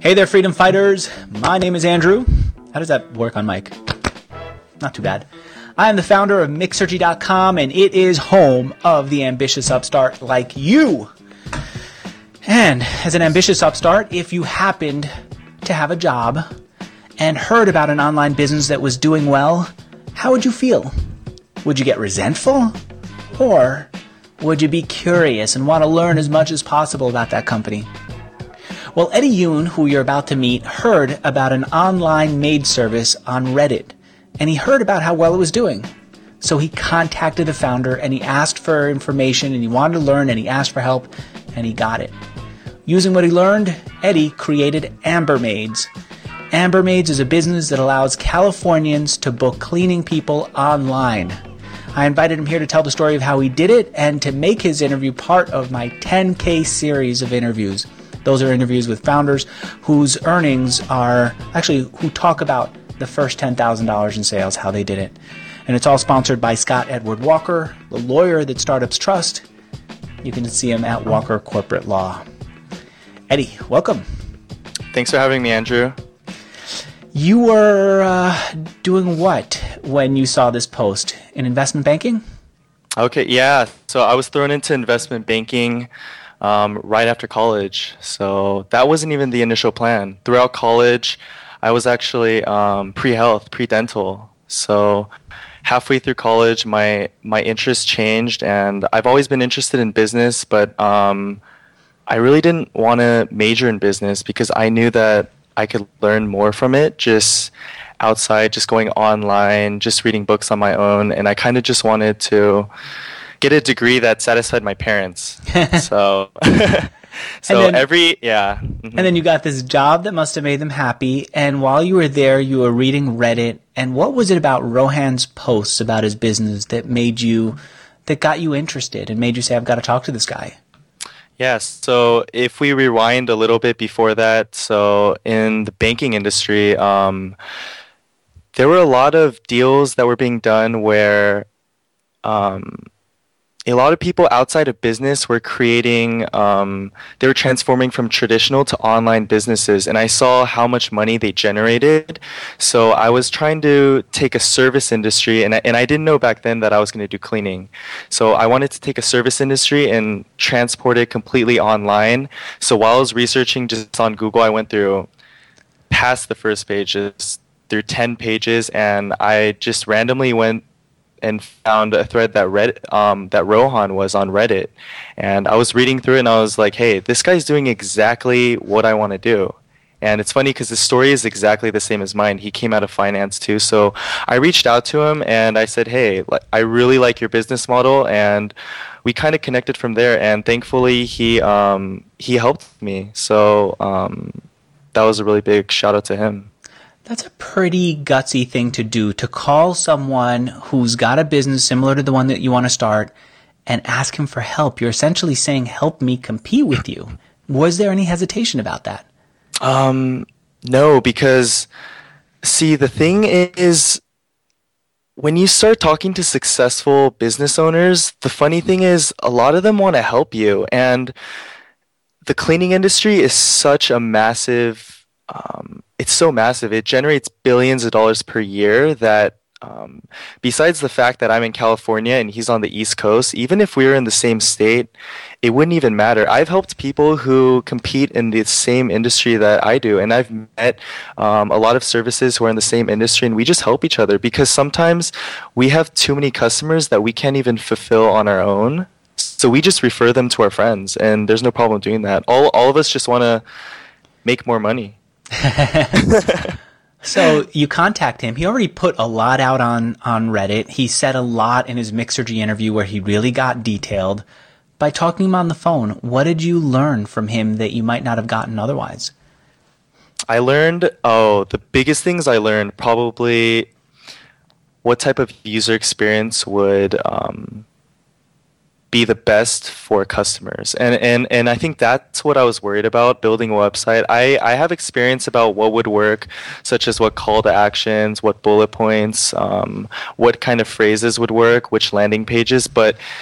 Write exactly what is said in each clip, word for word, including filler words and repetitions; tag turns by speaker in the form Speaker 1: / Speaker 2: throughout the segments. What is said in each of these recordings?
Speaker 1: Hey there, freedom fighters. My name is Andrew. How does that work on mic? Not too bad. I am the founder of Mixergy dot com, and it is home of the ambitious upstart like you. And as an ambitious upstart, if you happened to have a job and heard about an online business that was doing well, how would you feel? Would you get resentful? Or would you be curious and want to learn as much as possible about that company? Well, Eddie Yoon, who you're about to meet, heard about an online maid service on Reddit, and he heard about how well it was doing. So he contacted the founder, and he asked for information, and he wanted to learn, and he asked for help, and he got it. Using what he learned, Eddie created Amber Maids. Amber Maids is a business that allows Californians to book cleaning people online. I invited him here to tell the story of how he did it and to make his interview part of my ten K series of interviews. Those are interviews with founders whose earnings are, actually, who talk about the first ten thousand dollars in sales, how they did it. And it's all sponsored by Scott Edward Walker, the lawyer that startups trust. You can see him at Walker Corporate Law. Eddie, welcome.
Speaker 2: Thanks for having me, Andrew.
Speaker 1: You were uh, doing what when you saw this post? In investment banking?
Speaker 2: Okay, yeah. So I was thrown into investment banking um, right after college. So that wasn't even the initial plan. Throughout college, I was actually um, pre-health, pre-dental. So halfway through college, my my interest changed, and I've always been interested in business, but um, I really didn't want to major in business because I knew that I could learn more from it just outside, just going online, just reading books on my own, and I kind of just wanted to get a degree that satisfied my parents. so, so
Speaker 1: then,
Speaker 2: every yeah. Mm-hmm.
Speaker 1: And then you got this job that must have made them happy. And while you were there, you were reading Reddit. And what was it about Rohan's posts about his business that made you, that got you interested and made you say, "I've got to talk to this guy"?
Speaker 2: Yes. So if we rewind a little bit before that, so in the banking industry, um, there were a lot of deals that were being done where um, a lot of people outside of business were creating, um, they were transforming from traditional to online businesses, and I saw how much money they generated. So I was trying to take a service industry, and I, and I didn't know back then that I was going to do cleaning. So I wanted to take a service industry and transport it completely online. So while I was researching just on Google, I went through past the first pages, through ten pages, and I just randomly went and found a thread that read um, that Rohan was on Reddit, and I was reading through it, and I was like, "Hey, this guy's doing exactly what I want to do." And it's funny because his story is exactly the same as mine. He came out of finance too, so I reached out to him and I said, "Hey, I really like your business model," and we kind of connected from there. And thankfully, he um, he helped me. So um, that was a really big shout out to him.
Speaker 1: That's a pretty gutsy thing to do, to call someone who's got a business similar to the one that you want to start and ask him for help. You're essentially saying, "Help me compete with you." Was there any hesitation about that?
Speaker 2: Um, no, because see, the thing is, when you start talking to successful business owners, the funny thing is a lot of them want to help you. And the cleaning industry is such a massive Um, it's so massive. It generates billions of dollars per year that um, besides the fact that I'm in California and he's on the East Coast, even if we were in the same state, it wouldn't even matter. I've helped people who compete in the same industry that I do, and I've met um, a lot of services who are in the same industry, and we just help each other because sometimes we have too many customers that we can't even fulfill on our own. So we just refer them to our friends, and there's no problem doing that. All, all of us just want to make more money.
Speaker 1: So you contact him. He already put a lot out on, on Reddit. He said a lot in his Mixergy interview where he really got detailed. By talking to him on the phone, what did you learn from him that you might not have gotten otherwise?
Speaker 2: I learned, oh, the biggest things I learned probably what type of user experience would um, be the best for customers. And, and and I think that's what I was worried about building a website. I, I have experience about what would work, such as what call to actions, what bullet points, um, what kind of phrases would work, which landing pages. But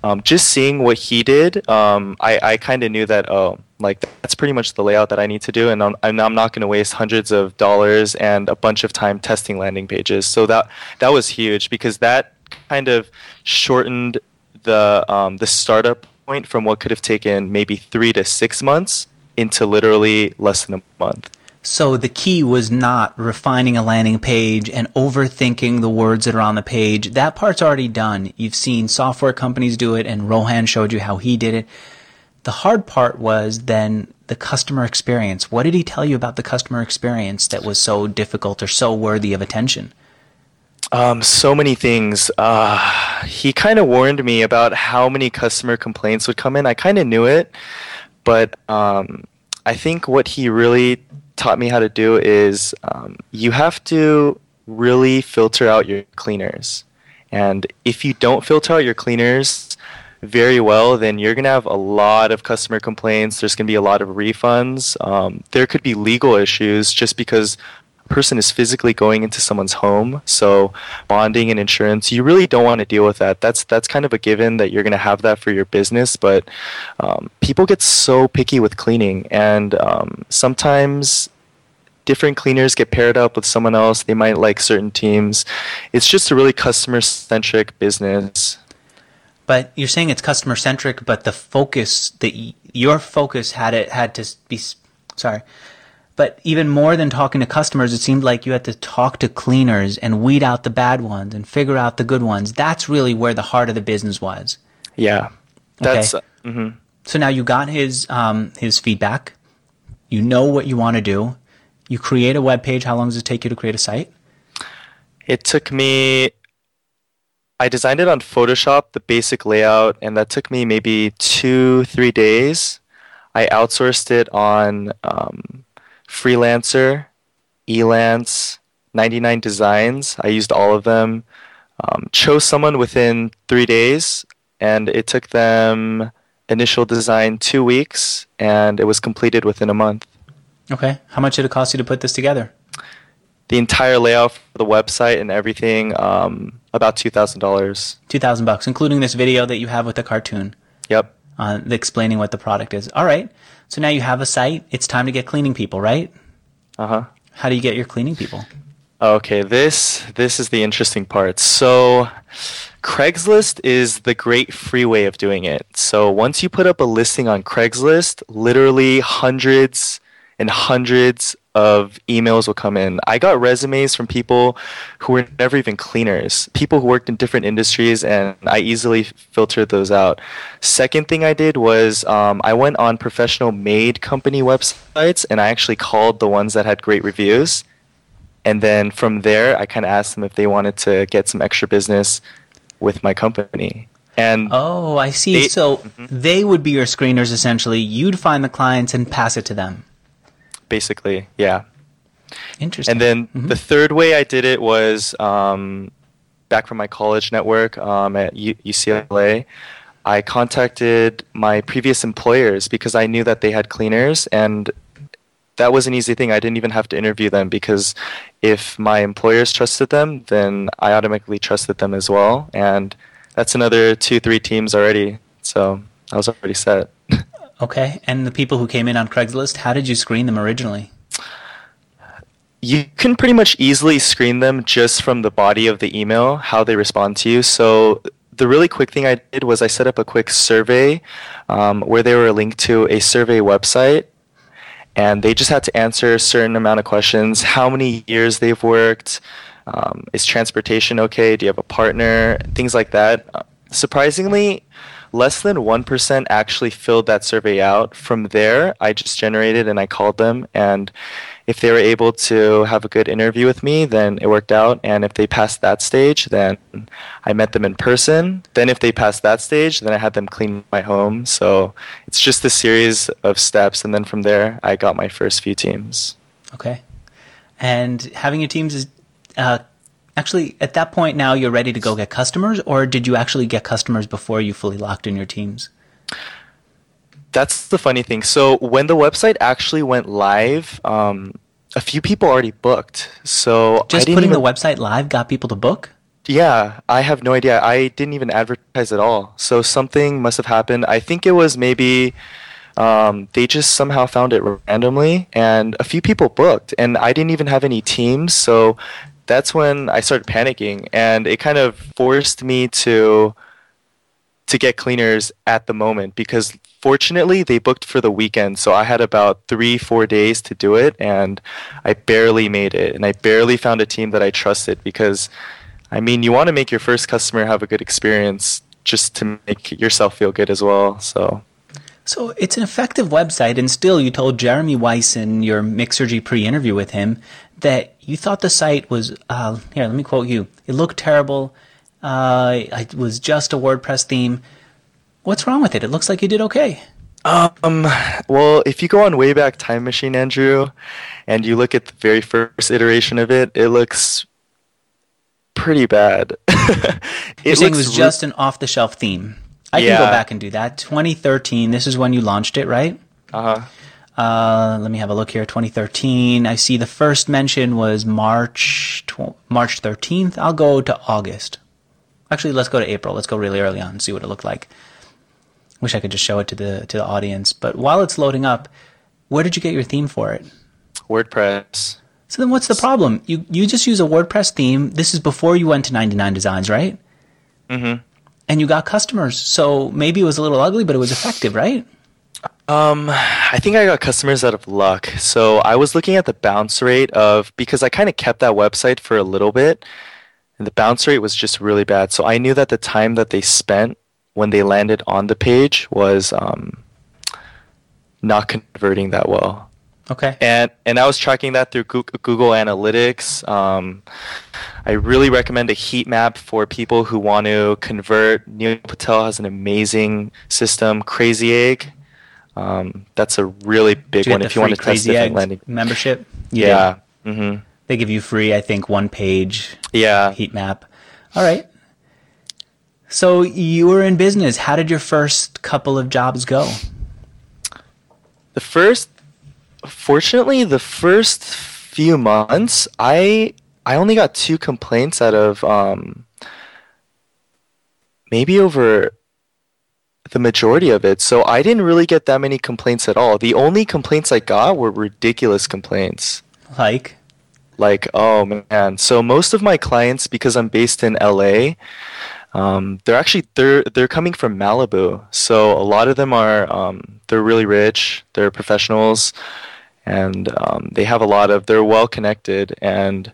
Speaker 2: um, just seeing what he did, um, I, I kind of knew that, oh, like that's pretty much the layout that I need to do, and I'm, I'm not going to waste hundreds of dollars and a bunch of time testing landing pages. So that that was huge because that kind of shortened the um, the startup point from what could have taken maybe three to six months into literally less than a month.
Speaker 1: So the key was not refining a landing page and overthinking the words that are on the page. That part's already done. You've seen software companies do it, and Rohan showed you how he did it. The hard part was then the customer experience. What did he tell you about the customer experience that was so difficult or so worthy of attention?
Speaker 2: Um, so many things. Uh, he kind of warned me about how many customer complaints would come in. I kind of knew it, but um, I think what he really taught me how to do is um, you have to really filter out your cleaners. And if you don't filter out your cleaners very well, then you're going to have a lot of customer complaints. There's going to be a lot of refunds. Um, there could be legal issues just because a person is physically going into someone's home. So bonding and insurance, you really don't want to deal with that. That's that's kind of a given that you're going to have that for your business. But um, people get so picky with cleaning, and um, sometimes different cleaners get paired up with someone else. They might like certain teams. It's just a really customer-centric business.
Speaker 1: But you're saying it's customer-centric, but the focus, the your focus had it had to be, sorry, but even more than talking to customers, it seemed like you had to talk to cleaners and weed out the bad ones and figure out the good ones. That's really where the heart of the business was.
Speaker 2: Yeah, that's.
Speaker 1: Okay.
Speaker 2: Uh, mm-hmm.
Speaker 1: So now you got his um, his feedback. You know what you want to do. You create a web page. How long does it take you to create a site?
Speaker 2: It took me. I designed it on Photoshop, the basic layout, and that took me maybe two, three days. I outsourced it on um, Freelancer, Elance, ninety-nine Designs. I used all of them. Um, chose someone within three days, and it took them initial design two weeks, and it was completed within a month.
Speaker 1: Okay. How much did it cost you to put this together?
Speaker 2: The entire layout for the website and everything, um, about two thousand dollars.
Speaker 1: Two thousand bucks, including this video that you have with the cartoon.
Speaker 2: Yep.
Speaker 1: Uh, explaining what the product is. All right. So now you have a site. It's time to get cleaning people, right?
Speaker 2: Uh huh.
Speaker 1: How do you get your cleaning people?
Speaker 2: Okay, this this is the interesting part. So, Craigslist is the great free way of doing it. So once you put up a listing on Craigslist, literally hundreds and hundreds of emails will come in. I got resumes from people who were never even cleaners, people who worked in different industries, and I easily filtered those out. Second thing I did was um, I went on professional maid company websites, and I actually called the ones that had great reviews. And then from there, I kind of asked them if they wanted to get some extra business with my company. And
Speaker 1: oh, I see.
Speaker 2: They,
Speaker 1: so
Speaker 2: mm-hmm.
Speaker 1: they would be your screeners, essentially. You'd find the clients and pass it to them.
Speaker 2: Basically, yeah.
Speaker 1: Interesting.
Speaker 2: And then
Speaker 1: mm-hmm.
Speaker 2: the third way I did it was um, back from my college network um, at U- UCLA. I contacted my previous employers because I knew that they had cleaners, and that was an easy thing. I didn't even have to interview them because if my employers trusted them, then I automatically trusted them as well. And that's another two, three teams already. So I was already set.
Speaker 1: Okay. And the people who came in on Craigslist, how did you screen them originally?
Speaker 2: You can pretty much easily screen them just from the body of the email, how they respond to you. So the really quick thing I did was I set up a quick survey um, where they were linked to a survey website. And they just had to answer a certain amount of questions, how many years they've worked, um, is transportation okay, do you have a partner, things like that. Uh, surprisingly, less than one percent actually filled that survey out. From there, I just generated and I called them, and if they were able to have a good interview with me, then it worked out. And if they passed that stage, then I met them in person. Then if they passed that stage, then I had them clean my home. So it's just a series of steps. And then from there, I got my first few teams.
Speaker 1: Okay. And having your teams is uh, actually, at that point now, you're ready to go get customers, or did you actually get customers before you fully locked in your teams?
Speaker 2: That's the funny thing. So when the website actually went live, um, a few people already booked. So
Speaker 1: just
Speaker 2: I didn't
Speaker 1: putting
Speaker 2: even...
Speaker 1: the website live got people to book?
Speaker 2: Yeah, I have no idea. I didn't even advertise at all. So something must have happened. I think it was maybe um, they just somehow found it randomly, and a few people booked, and I didn't even have any teams. So that's when I started panicking, and it kind of forced me to to get cleaners at the moment because fortunately they booked for the weekend. So I had about three, four days to do it, and I barely made it, and I barely found a team that I trusted because. I mean, you want to make your first customer have a good experience just to make yourself feel good as well. So,
Speaker 1: so it's an effective website, and still you told Jeremy Weiss in your Mixergy pre-interview with him that you thought the site was, uh, here, let me quote you, it looked terrible, uh, it was just a WordPress theme. What's wrong with it? It looks like you did okay.
Speaker 2: Um, well, if you go on Wayback Time Machine, Andrew, and you look at the very first iteration of it, it looks pretty bad.
Speaker 1: You're saying it was just an off-the-shelf theme. I
Speaker 2: yeah.
Speaker 1: can go back and do that. twenty thirteen, this is when you launched it, right?
Speaker 2: Uh-huh.
Speaker 1: Uh, let me have a look here. twenty thirteen, I see the first mention was March tw- March thirteenth. I'll go to August. Actually, let's go to April. Let's go really early on and see what it looked like. Wish I could just show it to the to the audience. But while it's loading up, where did you get your theme for it?
Speaker 2: WordPress.
Speaker 1: So then what's the problem? You you just use a WordPress theme. This is before you went to ninety-nine Designs, right?
Speaker 2: Mm-hmm.
Speaker 1: And you got customers. So maybe it was a little ugly, but it was effective, right?
Speaker 2: Um, I think I got customers out of luck. So I was looking at the bounce rate of, because I kind of kept that website for a little bit, and the bounce rate was just really bad. So I knew that the time that they spent when they landed on the page was um, not converting that well.
Speaker 1: Okay.
Speaker 2: And and I was tracking that through Google Analytics. Um, I really recommend a heat map for people who want to convert. Neil Patel has an amazing system, Crazy Egg. Um, that's a really big one if you want to test different landing.
Speaker 1: Membership? You
Speaker 2: yeah. Mm-hmm.
Speaker 1: They give you free, I think, one page
Speaker 2: yeah.
Speaker 1: heat map. All right. So you were in business. How did your first couple of jobs go?
Speaker 2: The first... Fortunately, the first few months, I I only got two complaints out of um, maybe over the majority of it. So I didn't really get that many complaints at all. The only complaints I got were ridiculous complaints.
Speaker 1: Like?
Speaker 2: Like, oh man. So most of my clients, because I'm based in L A, um, they're actually they're they're coming from Malibu. So a lot of them are um, they're really rich. They're professionals. And um, they have a lot of, they're well connected. And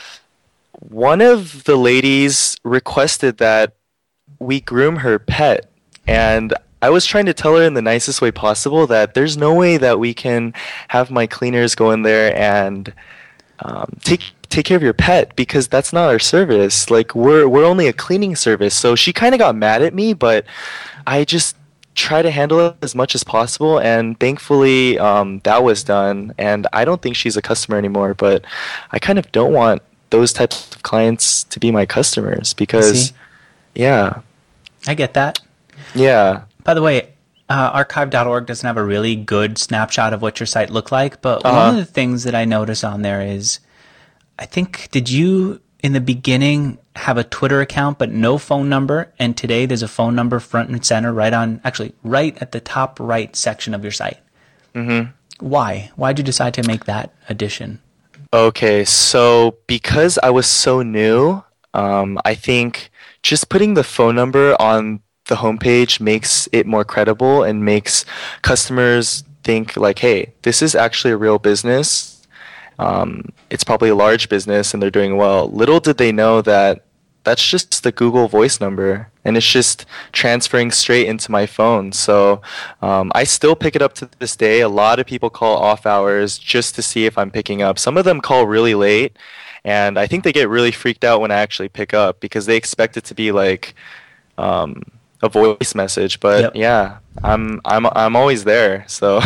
Speaker 2: one of the ladies requested that we groom her pet. And I was trying to tell her in the nicest way possible that there's no way that we can have my cleaners go in there and um, take take care of your pet because that's not our service. Like we're we're only a cleaning service. So she kind of got mad at me, but I just try to handle it as much as possible, and thankfully um, that was done, and I don't think she's a customer anymore, but I kind of don't want those types of clients to be my customers because yeah
Speaker 1: I get that.
Speaker 2: Yeah.
Speaker 1: By the way, uh, archive dot org doesn't have a really good snapshot of what your site looked like, but
Speaker 2: uh-huh.
Speaker 1: one of the things that I notice on there is, I think, did you in the beginning have a Twitter account but no phone number, and today there's a phone number front and center right on, actually right at the top right section of your site.
Speaker 2: Mm-hmm.
Speaker 1: Why? Why did you decide to make that addition?
Speaker 2: Okay, so because I was so new, um, I think just putting the phone number on the homepage makes it more credible and makes customers think like, hey, this is actually a real business. Um, it's probably a large business and they're doing well. Little did they know that that's just the Google Voice number, and it's just transferring straight into my phone. So um, I still pick it up to this day. A lot of people call off hours just to see if I'm picking up. Some of them call really late, and I think they get really freaked out when I actually pick up because they expect it to be like um, a voice message. But
Speaker 1: yep.
Speaker 2: yeah, I'm I'm I'm always there. So.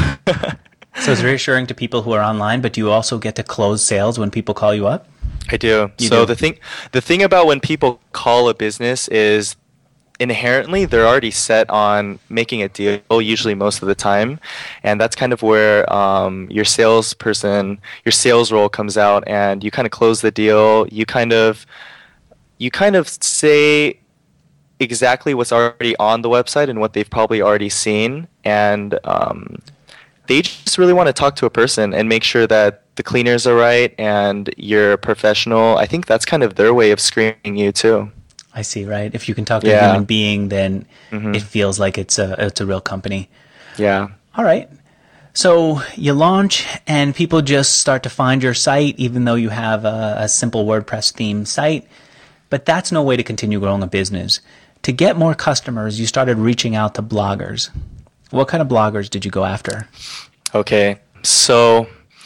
Speaker 1: So it's reassuring to people who are online, but do you also get to close sales when people call you up?
Speaker 2: I do.
Speaker 1: You
Speaker 2: so
Speaker 1: do.
Speaker 2: the thing the thing about when people call a business is inherently they're already set on making a deal, usually most of the time, and that's kind of where um, your salesperson, your sales role comes out, and you kind of close the deal. You kind of you kind of say exactly what's already on the website and what they've probably already seen, and um, they just really want to talk to a person and make sure that the cleaners are right and you're professional. I think that's kind of their way of screening you too.
Speaker 1: I see, right? If you can talk to
Speaker 2: Yeah.
Speaker 1: a human being, then
Speaker 2: Mhm.
Speaker 1: it feels like it's a it's a real company.
Speaker 2: Yeah.
Speaker 1: All right. So you launch and people just start to find your site, even though you have a, a simple WordPress theme site. But that's no way to continue growing a business. To get more customers, you started reaching out to bloggers. What kind of bloggers did you go after?
Speaker 2: Okay. So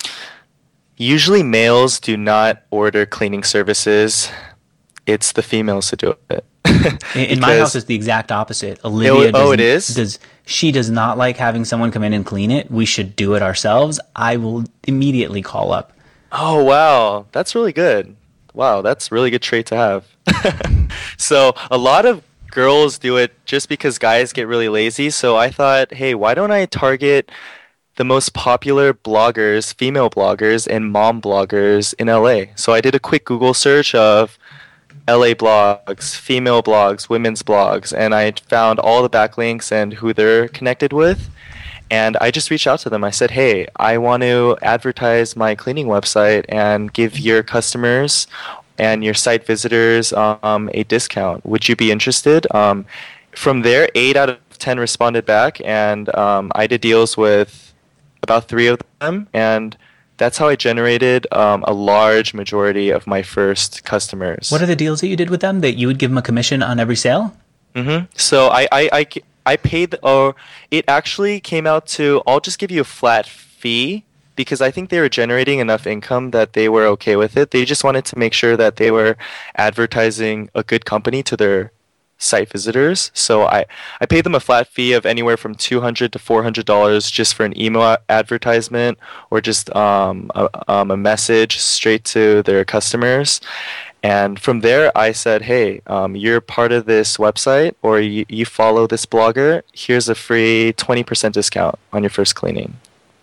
Speaker 2: usually males do not order cleaning services. It's the females who do it.
Speaker 1: In, in my
Speaker 2: Because-
Speaker 1: house, it's the exact opposite. Olivia,
Speaker 2: Oh, oh, it
Speaker 1: doesn't-
Speaker 2: is?
Speaker 1: Does she does not like having someone come in and clean it? We should do it ourselves. I will immediately call up.
Speaker 2: Oh, wow. That's really good. Wow, that's a really good trait to have. So a lot of girls do it just because guys get really lazy. So I thought, hey, why don't I target the most popular bloggers, female bloggers, and mom bloggers in L A? So I did a quick Google search of L A blogs, female blogs, women's blogs, and I found all the backlinks and who they're connected with. And I just reached out to them. I said, hey, I want to advertise my cleaning website and give your customers and your site visitors um, a discount. Would you be interested? Um, from there, eight out of ten responded back, and um, I did deals with about three of them, and that's how I generated um, a large majority of my first customers.
Speaker 1: What are the deals that you did with them? That you would give them a commission on every sale?
Speaker 2: Mm-hmm. So I, I, I, I paid, or it actually came out to, I'll just give you a flat fee because I think they were generating enough income that they were okay with it. They just wanted to make sure that they were advertising a good company to their site visitors. So I, I paid them a flat fee of anywhere from two hundred dollars to four hundred dollars just for an email advertisement or just um, a, um, a message straight to their customers. And from there, I said, hey, um, you're part of this website or you, you follow this blogger. Here's a free twenty percent discount on your first cleaning.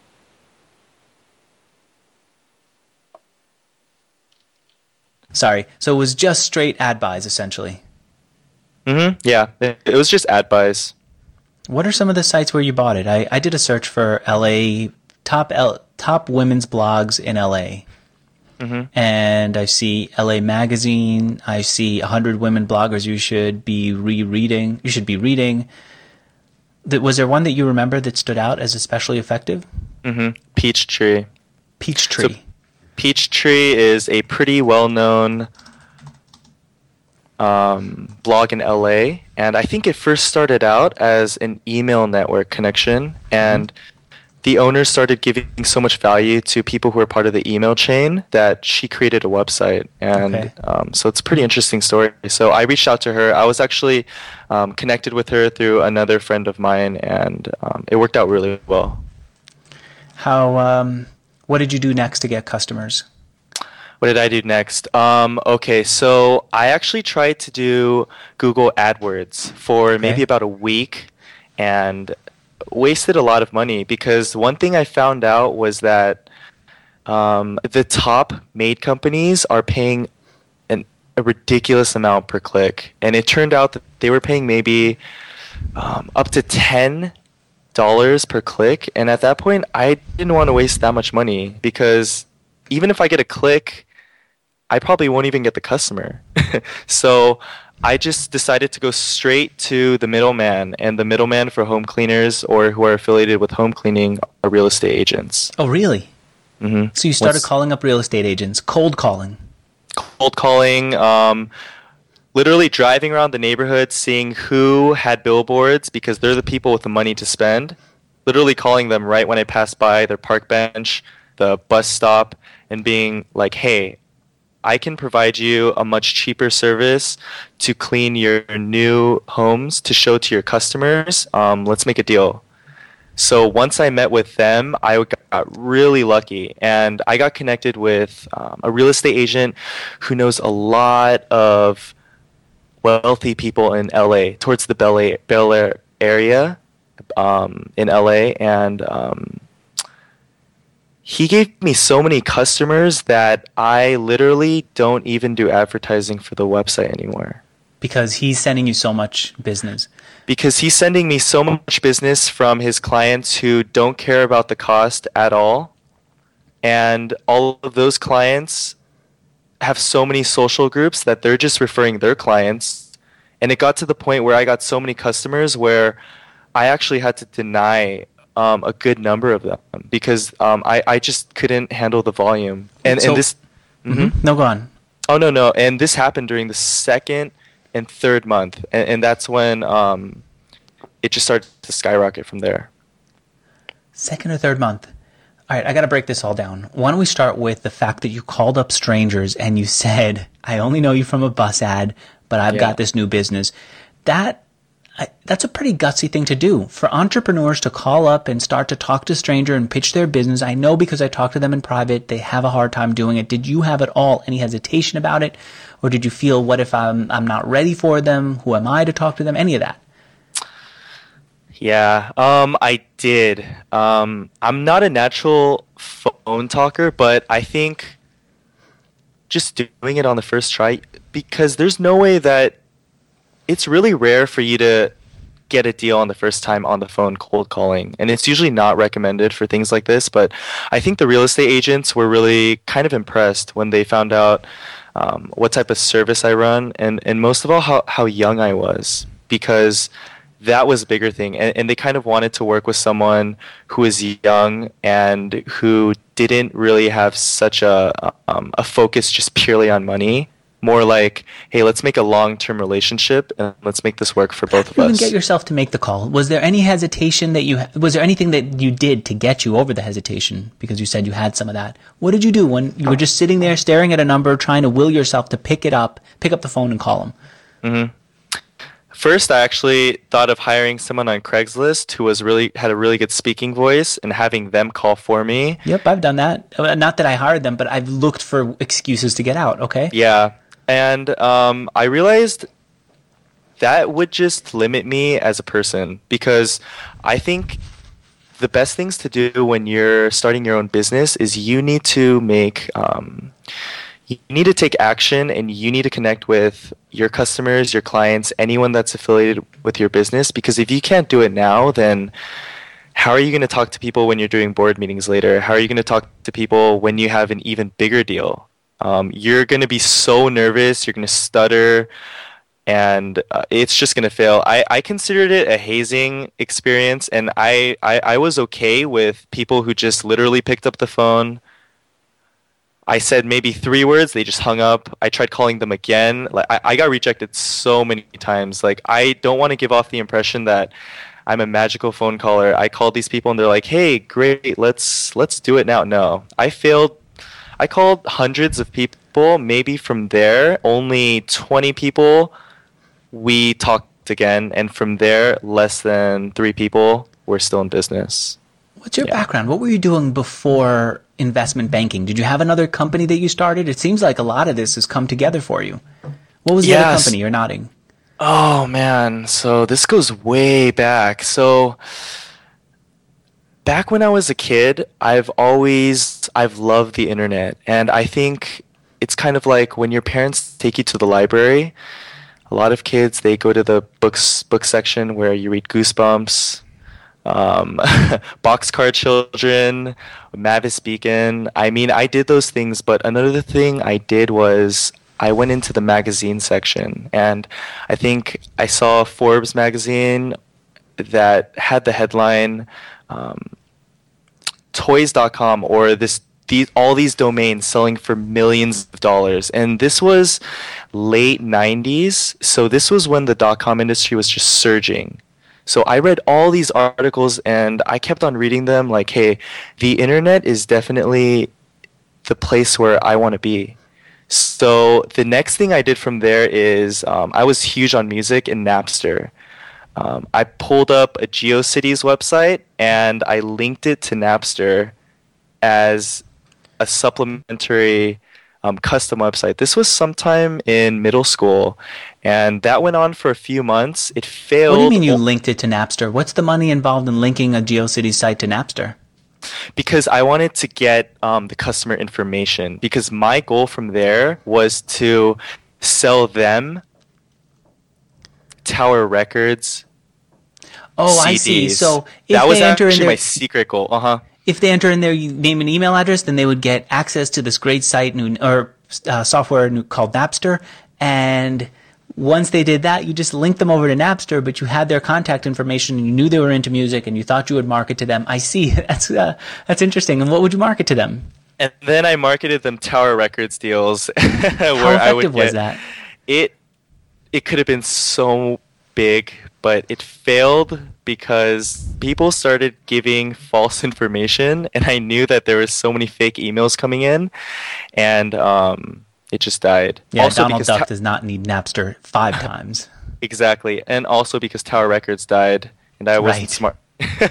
Speaker 1: Sorry. So it was just straight ad buys, essentially.
Speaker 2: Mm-hmm. Yeah, it, it was just ad buys.
Speaker 1: What are some of the sites where you bought it? I, I did a search for L A top L, top women's blogs in L A. Mm-hmm. And I see L A Magazine. I see one hundred women bloggers you should be rereading. You should be reading. That, was there one that you remember that stood out as especially effective?
Speaker 2: Mm-hmm. Peachtree.
Speaker 1: Peachtree.
Speaker 2: So, Peachtree is a pretty well-known um, blog in L A, and I think it first started out as an email network connection, and mm-hmm. the owner started giving so much value to people who are part of the email chain that she created a website, and
Speaker 1: okay.
Speaker 2: um, so it's a pretty interesting story. So I reached out to her. I was actually um, connected with her through another friend of mine, and um, it worked out really well.
Speaker 1: How? Um, what did you do next to get customers?
Speaker 2: What did I do next? Um, okay, so I actually tried to do Google AdWords for
Speaker 1: okay.
Speaker 2: maybe about a week and wasted a lot of money because one thing I found out was that um, the top maid companies are paying an, a ridiculous amount per click. And it turned out that they were paying maybe um, up to ten dollars per click. And at that point, I didn't want to waste that much money because even if I get a click, I probably won't even get the customer. So I just decided to go straight to the middleman, and the middleman for home cleaners or who are affiliated with home cleaning are real estate agents.
Speaker 1: Oh, really?
Speaker 2: Mm-hmm.
Speaker 1: So you started
Speaker 2: What's,
Speaker 1: calling up real estate agents, cold calling.
Speaker 2: Cold calling, um, literally driving around the neighborhood, seeing who had billboards because they're the people with the money to spend. Literally calling them right when I passed by their park bench, the bus stop, and being like, hey, I can provide you a much cheaper service to clean your new homes to show to your customers. Um, let's make a deal. So once I met with them, I got really lucky, and I got connected with um, a real estate agent who knows a lot of wealthy people in L A, towards the Bel Air, Bel Air area um, in L A, and um, he gave me so many customers that I literally don't even do advertising for the website anymore.
Speaker 1: Because he's sending you so much business.
Speaker 2: Because he's sending me so much business from his clients who don't care about the cost at all. And all of those clients have so many social groups that they're just referring their clients. And it got to the point where I got so many customers where I actually had to deny um, a good number of them because um, I, I just couldn't handle the volume. And,
Speaker 1: so,
Speaker 2: and this...
Speaker 1: Mm-hmm. Mm-hmm. No, go on.
Speaker 2: Oh, no, no. And this happened during the second and third month. And, and that's when um, it just started to skyrocket from there.
Speaker 1: Second or third month. All right, I got to break this all down. Why don't we start with the fact that you called up strangers and you said, I only know you from a bus ad, but I've yeah. got this new business. That I, that's a pretty gutsy thing to do. For entrepreneurs to call up and start to talk to a stranger and pitch their business, I know because I talked to them in private, they have a hard time doing it. Did you have at all any hesitation about it? Or did you feel, what if I'm I'm not ready for them? Who am I to talk to them? Any of that?
Speaker 2: Yeah, um, I did. Um, I'm not a natural phone talker, but I think just doing it on the first try, because there's no way that it's really rare for you to get a deal on the first time on the phone cold calling. And it's usually not recommended for things like this, but I think the real estate agents were really kind of impressed when they found out um, what type of service I run and, and most of all, how, how young I was, because that was a bigger thing. And, and they kind of wanted to work with someone who is young and who didn't really have such a, um, a focus just purely on money. More like, hey, let's make a long-term relationship and let's make this work for both of us.
Speaker 1: You get yourself to make the call. Was there any hesitation that you, was there anything that you did to get you over the hesitation? Because you said you had some of that. What did you do when you were just sitting there staring at a number, trying to will yourself to pick it up, pick up the phone and call them?
Speaker 2: Mm-hmm. First, I actually thought of hiring someone on Craigslist who was really, had a really good speaking voice and having them call for me.
Speaker 1: Yep, I've done that. Not that I hired them, but I've looked for excuses to get out, okay?
Speaker 2: Yeah. And um, I realized that would just limit me as a person, because I think the best things to do when you're starting your own business is you need to make, um, you need to take action and you need to connect with your customers, your clients, anyone that's affiliated with your business. Because if you can't do it now, then how are you going to talk to people when you're doing board meetings later? How are you going to talk to people when you have an even bigger deal? Um, you're going to be so nervous, you're going to stutter, and uh, it's just going to fail. I, I considered it a hazing experience, and I, I, I was okay with people who just literally picked up the phone. I said maybe three words, they just hung up. I tried calling them again. Like I, I got rejected so many times. Like, I don't want to give off the impression that I'm a magical phone caller. I called these people, and they're like, hey, great, let's let's do it now. No, I failed. I called hundreds of people. Maybe from there, only twenty people, we talked again. And from there, less than three people were still in business.
Speaker 1: What's your
Speaker 2: yeah.
Speaker 1: background? What were you doing before investment banking? Did you have another company that you started? It seems like a lot of this has come together for you. What was the yes. other company? You're nodding.
Speaker 2: Oh, man. So this goes way back. So back when I was a kid, I've always, I've loved the internet. And I think it's kind of like when your parents take you to the library, a lot of kids, they go to the books, book section where you read Goosebumps, um, Boxcar Children, Mavis Beacon. I mean, I did those things, but another thing I did was I went into the magazine section. And I think I saw Forbes magazine that had the headline, um, toys dot com, or this these all these domains selling for millions of dollars. And this was late nineties, so this was when the dot-com industry was just surging. So I read all these articles and I kept on reading them like, hey, the internet is definitely the place where I want to be. So the next thing I did from there is um, I was huge on music and Napster. Um, I pulled up a GeoCities website and I linked it to Napster as a supplementary um, custom website. This was sometime in middle school, and that went on for a few months. It failed.
Speaker 1: What do you mean you linked it to Napster? What's the money involved in linking a GeoCities site to Napster?
Speaker 2: because I wanted to get um, the customer information, because my goal from there was to sell them Tower Records
Speaker 1: Oh,
Speaker 2: C Ds.
Speaker 1: I see. So if
Speaker 2: that was
Speaker 1: they enter in
Speaker 2: actually
Speaker 1: their,
Speaker 2: my secret goal. Uh-huh.
Speaker 1: if they enter in their name and email address, then they would get access to this great site new, or uh, software new, called Napster. And once they did that, you just linked them over to Napster, but you had their contact information and you knew they were into music and you thought you would market to them. I see. That's uh, that's interesting. And what would you market to them?
Speaker 2: And then I marketed them Tower Records deals.
Speaker 1: How
Speaker 2: where
Speaker 1: effective
Speaker 2: I would
Speaker 1: was
Speaker 2: get,
Speaker 1: that?
Speaker 2: It it could have been so big, but it failed because people started giving false information, and I knew that there was so many fake emails coming in, and um, it just died.
Speaker 1: Yeah,
Speaker 2: also
Speaker 1: Donald
Speaker 2: because
Speaker 1: Duck
Speaker 2: Ta-
Speaker 1: does not need Napster five times.
Speaker 2: Exactly, and also because Tower Records died, and I wasn't
Speaker 1: Right.
Speaker 2: smart.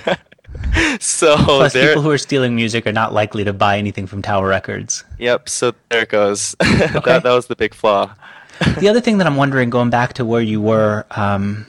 Speaker 2: So
Speaker 1: Plus,
Speaker 2: there,
Speaker 1: people who are stealing music are not likely to buy anything from Tower Records.
Speaker 2: yep. So there it goes.
Speaker 1: Okay.
Speaker 2: that that was the big flaw.
Speaker 1: The other thing that I'm wondering, going back to where you were um,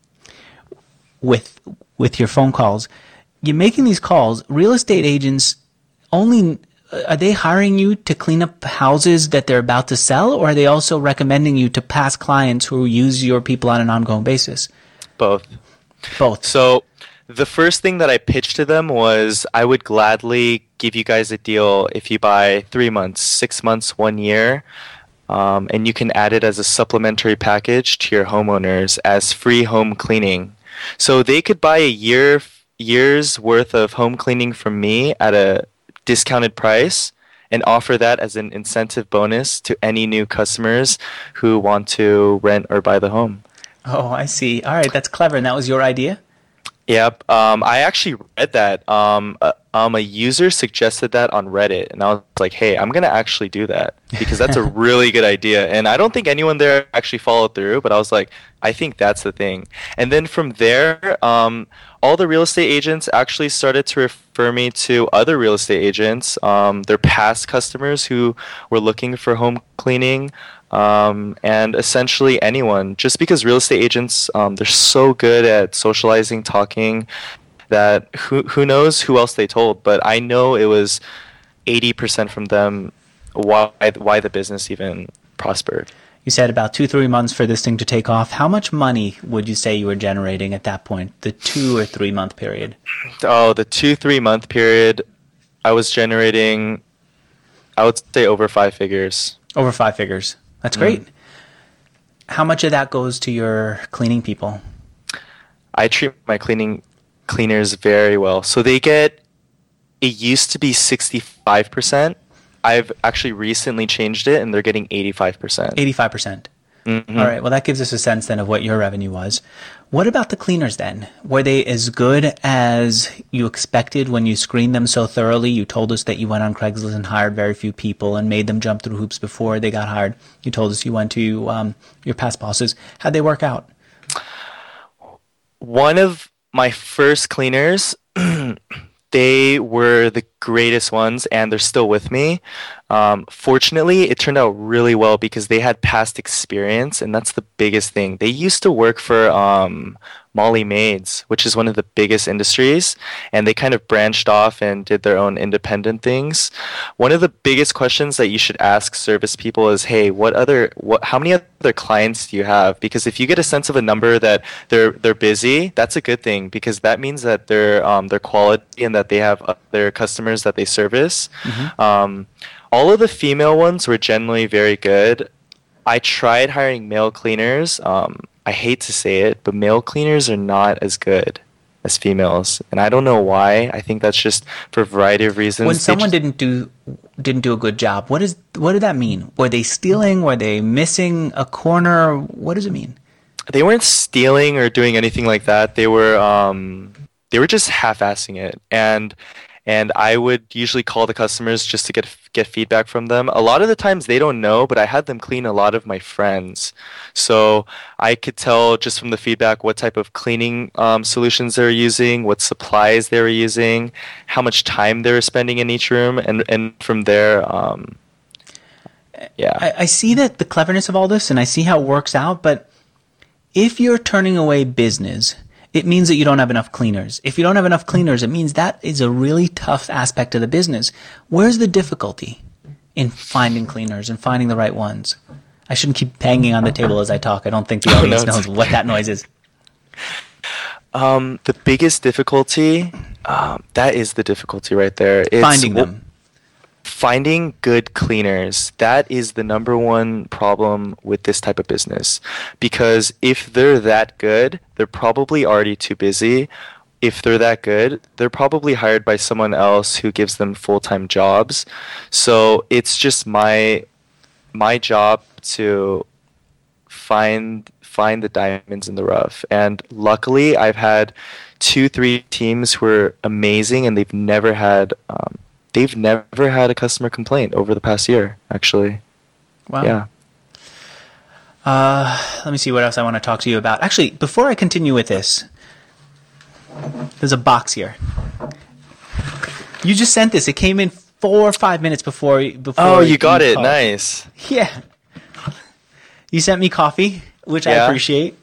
Speaker 1: with with your phone calls, you're making these calls. Real estate agents only are they hiring you to clean up houses that they're about to sell, or are they also recommending you to past clients who use your people on an ongoing basis?
Speaker 2: Both.
Speaker 1: Both.
Speaker 2: So the first thing that I pitched to them was I would gladly give you guys a deal if you buy three months, six months, one year, um, and you can add it as a supplementary package to your homeowners as free home cleaning. So they could buy a year year's worth of home cleaning from me at a discounted price and offer that as an incentive bonus to any new customers who want to rent or buy the home.
Speaker 1: Oh, I see. All right, that's clever. And that was your idea?
Speaker 2: Yep. Um, I actually read that. Um, uh, um, a user suggested that on Reddit, and I was like, "Hey, I'm gonna actually do that because that's a really good idea." And I don't think anyone there actually followed through, but I was like, "I think that's the thing." And then from there, um, all the real estate agents actually started to refer me to other real estate agents, um, their past customers who were looking for home cleaning. Um, and essentially anyone, just because real estate agents, um, they're so good at socializing, talking, that who who knows who else they told. But I know it was eighty percent from them why why the business even prospered.
Speaker 1: You said about two, three months for this thing to take off. How much money would you say you were generating at that point, the two or three month period?
Speaker 2: Oh, the two, three month period, I was generating, I would say over five figures.
Speaker 1: Over five figures. That's great. Mm. How much of that goes to your cleaning people?
Speaker 2: I treat my cleaning cleaners very well. So they get, it used to be sixty-five percent. I've actually recently changed it, and they're getting eighty-five percent.
Speaker 1: eighty-five percent.
Speaker 2: Mm-hmm.
Speaker 1: All right. Well, that gives us a sense then of what your revenue was. What about the cleaners then? Were they as good as you expected when you screened them so thoroughly? You told us that you went on Craigslist and hired very few people and made them jump through hoops before they got hired. You told us you went to um, your past bosses. How'd they work out?
Speaker 2: One of my first cleaners, they were the greatest ones, and they're still with me. Um, fortunately, it turned out really well because they had past experience, and that's the biggest thing. They used to work for um, Molly Maids, which is one of the biggest industries, and they kind of branched off and did their own independent things. One of the biggest questions that you should ask service people is, hey, what other, what, how many other clients do you have? Because if you get a sense of a number that they're they're busy, that's a good thing because that means that they're um, they're quality and that they have other customers that they service. Mm-hmm. Um, all of the female ones were generally very good. I tried hiring male cleaners. Um, I hate to say it, but male cleaners are not as good as females, and I don't know why. I think that's just for a variety of reasons.
Speaker 1: When someone
Speaker 2: just,
Speaker 1: didn't do didn't do a good job, what is what did that mean? Were they stealing? Were they missing a corner? What does it mean?
Speaker 2: They weren't stealing or doing anything like that. They were um, they were just half-assing it, and and I would usually call the customers just to get get feedback from them. A lot of the times they don't know, but I had them clean a lot of my friends. So I could tell just from the feedback what type of cleaning um, solutions they were using, what supplies they were using, how much time they were spending in each room, and, and from there, um, yeah.
Speaker 1: I, I see that the cleverness of all this, and I see how it works out, but if you're turning away business it means that you don't have enough cleaners. If you don't have enough cleaners, it means that is a really tough aspect of the business. Where's the difficulty in finding cleaners and finding the right ones? I shouldn't keep banging on the table as I talk. I don't think the audience
Speaker 2: Oh, no,
Speaker 1: knows what that noise is.
Speaker 2: Um, the biggest difficulty, um, that is the difficulty right there. It's
Speaker 1: Finding them.
Speaker 2: Finding good cleaners. That is the number one problem with this type of business. Because if they're that good, they're probably already too busy. If they're that good, they're probably hired by someone else who gives them full-time jobs. So it's just my my job to find find the diamonds in the rough. And luckily, I've had two, three teams who are amazing, and they've never had um, they've never had a customer complaint over the past year. Actually,
Speaker 1: Wow.
Speaker 2: yeah.
Speaker 1: Uh, let me see what else I want to talk to you about. Actually, before I continue with this, there's a box here. You just sent this. It came in four or five minutes before. before
Speaker 2: Oh, you got it.
Speaker 1: called.
Speaker 2: Nice.
Speaker 1: Yeah. You sent me coffee, which I
Speaker 2: Yeah.
Speaker 1: appreciate.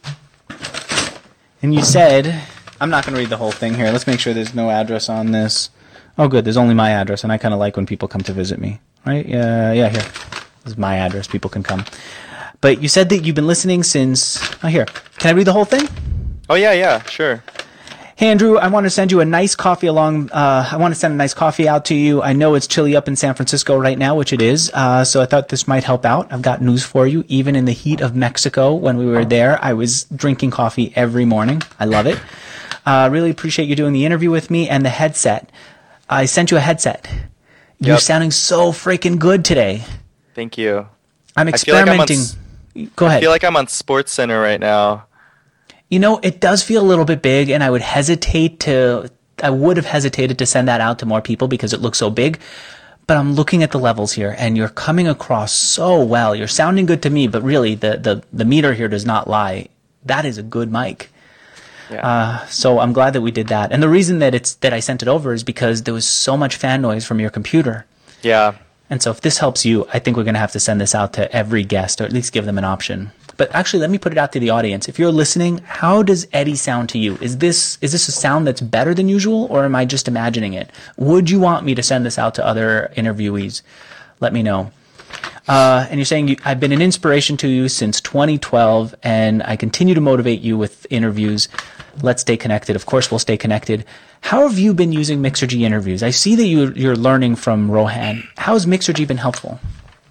Speaker 1: And you said, I'm not going to read the whole thing here. Let's make sure there's no address on this. Oh, good. There's only my address, and I kind of like when people come to visit me. Right? Yeah, yeah, here. This is my address. People can come. But you said that you've been listening since... Oh, here. Can I read the whole thing?
Speaker 2: Oh yeah, yeah, sure.
Speaker 1: Hey, Andrew, I want to send you a nice coffee along. Uh, I want to send a nice coffee out to you. I know it's chilly up in San Francisco right now, which it is. Uh, so I thought this might help out. I've got news for you. Even in the heat of Mexico, when we were there, I was drinking coffee every morning. I love it. I uh, really appreciate you doing the interview with me and the headset. I sent you a headset. You're
Speaker 2: Yep.
Speaker 1: sounding so freaking good today.
Speaker 2: Thank you.
Speaker 1: I'm
Speaker 2: I feel like I'm on
Speaker 1: experimenting.
Speaker 2: s-
Speaker 1: Go
Speaker 2: I
Speaker 1: ahead.
Speaker 2: feel like I'm on Sports Center right now.
Speaker 1: You know, it does feel a little bit big, and I would hesitate to, I would have hesitated to send that out to more people because it looks so big. But I'm looking at the levels here, and you're coming across so well. You're sounding good to me, but really, the, the, the meter here does not lie. That is a good mic.
Speaker 2: Yeah.
Speaker 1: Uh, so I'm glad that we did that. And the reason that it's that I sent it over is because there was so much fan noise from your computer.
Speaker 2: yeah.
Speaker 1: And so if this helps you, I think we're going to have to send this out to every guest, or at least give them an option. But actually, let me put it out to the audience. If you're listening, how does Eddie sound to you? Is this is this a sound that's better than usual, or am I just imagining it? Would you want me to send this out to other interviewees? Let me know. Uh, and you're saying you, I've been an inspiration to you since twenty twelve, and I continue to motivate you with interviews. Let's stay connected. Of course, we'll stay connected. How have you been using Mixergy interviews? I see that you, you're learning from Rohan. How has Mixergy been helpful?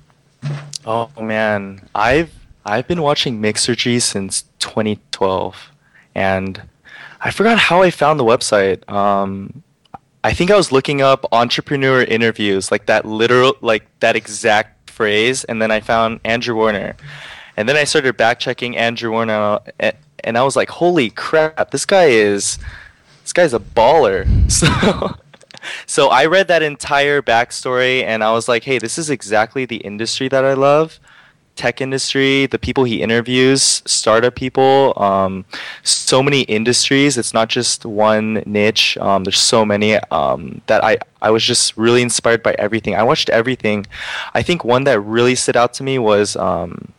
Speaker 2: Oh man, I've I've been watching Mixergy since twenty twelve, and I forgot how I found the website. Um, I think I was looking up entrepreneur interviews, like that literal, like that exact phrase, and then I found Andrew Warner, and then I started back checking Andrew Warner, and, and I was like, holy crap, this guy is this guy's a baller. So. So I read that entire backstory, and I was like, hey, this is exactly the industry that I love. Tech industry, the people he interviews, startup people, um, so many industries. It's not just one niche. Um, there's so many um, that I, I was just really inspired by everything. I watched everything. I think one that really stood out to me was um,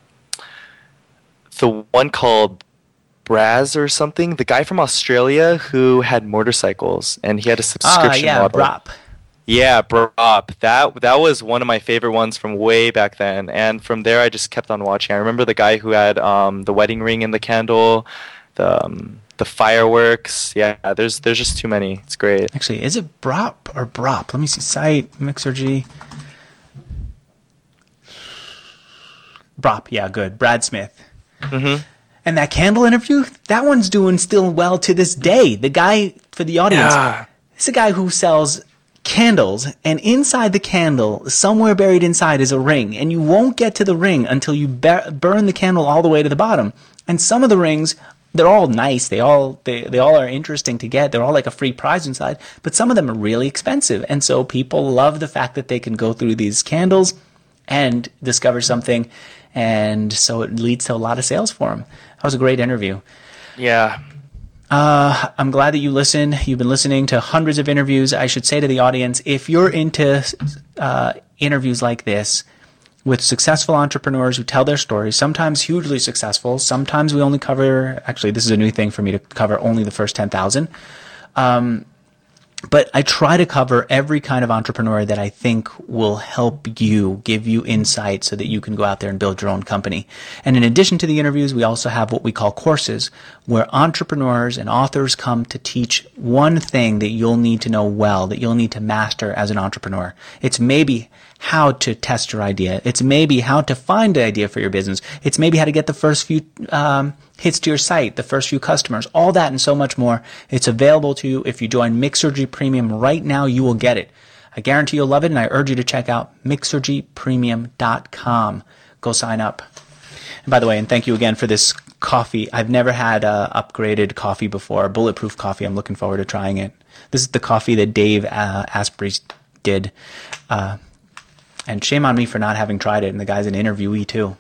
Speaker 2: the one called Braz or something, the guy from Australia who had motorcycles and he had a subscription
Speaker 1: Ah, yeah,
Speaker 2: model.
Speaker 1: Brop.
Speaker 2: Yeah, Brop. That that was one of my favorite ones from way back then, and from there I just kept on watching. I remember the guy who had um, the wedding ring and the candle, the um, the fireworks. Yeah, there's there's just too many. It's great.
Speaker 1: Actually, is it Brop or Brop? Let me see. Site, Mixergy. Brop, yeah, good. Brad Smith.
Speaker 2: Mm-hmm.
Speaker 1: And that candle interview, that one's doing still well to this day. The guy, for the audience,
Speaker 2: Yeah.
Speaker 1: it's a guy who sells candles, and inside the candle, somewhere buried inside, is a ring. And you won't get to the ring until you bur- burn the candle all the way to the bottom. And some of the rings, they're all nice. They all they, they all are interesting to get. They're all like a free prize inside. But some of them are really expensive. And so people love the fact that they can go through these candles and discover something. And so it leads to a lot of sales for them. That was a great interview.
Speaker 2: Yeah.
Speaker 1: Uh, I'm glad that you listen. You've been listening to hundreds of interviews. I should say to the audience, if you're into uh, interviews like this, with successful entrepreneurs who tell their stories, sometimes hugely successful. Sometimes we only cover, actually, this is a new thing for me to cover only the first ten thousand. Um, But I try to cover every kind of entrepreneur that I think will help you, give you insight so that you can go out there and build your own company. And in addition to the interviews, we also have what we call courses, where entrepreneurs and authors come to teach one thing that you'll need to know well, that you'll need to master as an entrepreneur. It's maybe how to test your idea. It's maybe how to find an idea for your business. It's maybe how to get the first few um, hits to your site, the first few customers, all that and so much more. It's available to you. If you join Mixergy Premium right now, you will get it. I guarantee you'll love it, and I urge you to check out mixergy premium dot com. Go sign up. And by the way, and thank you again for this coffee. I've never had uh, upgraded coffee before, bulletproof coffee. I'm looking forward to trying it. This is the coffee that Dave uh, Asprey did. Uh, and shame on me for not having tried it, and the guy's an interviewee too.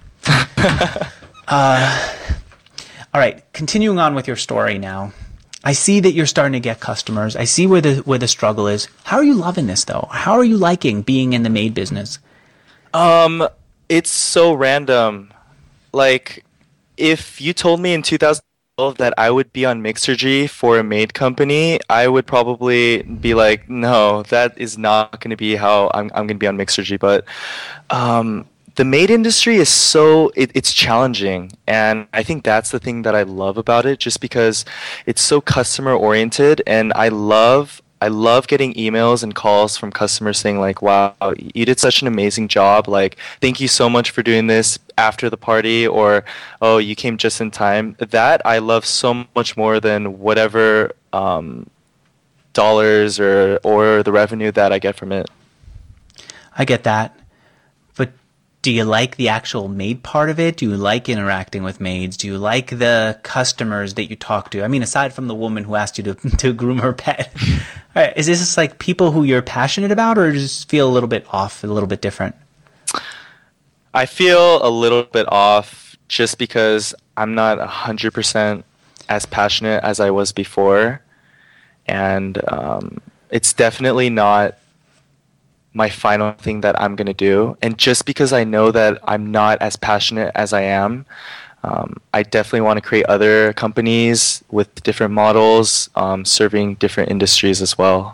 Speaker 1: uh, all right, continuing on with your story now. I see that you're starting to get customers. I see where the where the struggle is. How are you loving this, though? How are you liking being in the maid business?
Speaker 2: Um, it's so random. Like, if you told me in two thousand twelve that I would be on Mixergy for a maid company, I would probably be like, no, that is not going to be how I'm I'm going to be on Mixergy. But um, the maid industry is so it, it's challenging, and I think that's the thing that I love about it, just because it's so customer oriented, and I love I love getting emails and calls from customers saying like, wow, you did such an amazing job, like thank you so much for doing this after the party, or oh, you came just in time. That I love so much more than whatever um, dollars or or the revenue that I get from it.
Speaker 1: I get that. Do you like the actual maid part of it? Do you like interacting with maids? Do you like the customers that you talk to? I mean, aside from the woman who asked you to to groom her pet, all right, is this just like people who you're passionate about, or just feel a little bit off, a little bit different?
Speaker 2: I feel a little bit off just because I'm not one hundred percent as passionate as I was before. And um, it's definitely not my final thing that I'm going to do. And just because I know that I'm not as passionate as I am, um, I definitely want to create other companies with different models, um, serving different industries as well.